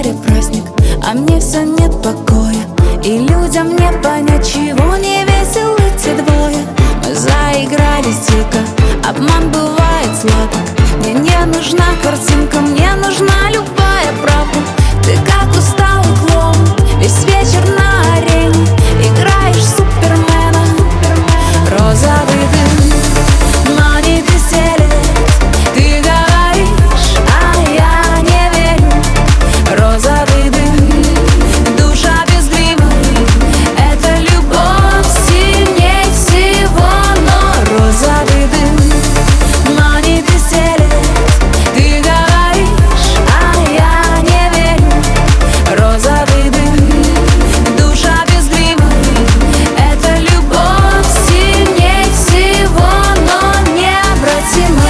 дворе праздник, а мне все нет покоя. И людям не понять, чего не веселы те двое. Мы заигрались дико, обман бывает сладок. Мне не нужна картинка, мне нужна любая правда. Ты как усталый клоун, весь вечер на арене играешь супермена. Розовый дым, но не веселит. Ты говоришь, а я не верю. Розовый дым, душа без грима. Это любовь сильней всего. Но розовый дым, но не веселит. Ты говоришь, а я не верю. Розовый дым, душа без грима. Это любовь сильней всего, но необратима.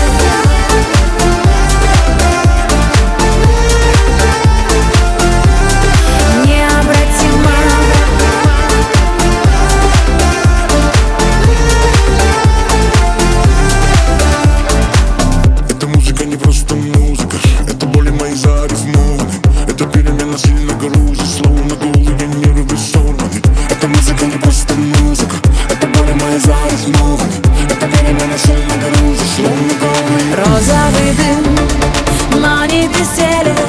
Эта музыка не просто музыка, это боли мои зарифмованы. Это перемена сильно грузит, словно голые нервы сорваны. Эта музыка не просто музыка, это боли мои зарифмованы. Это перемена сильно грузит, словно голые. Розовый дым, но не веселит.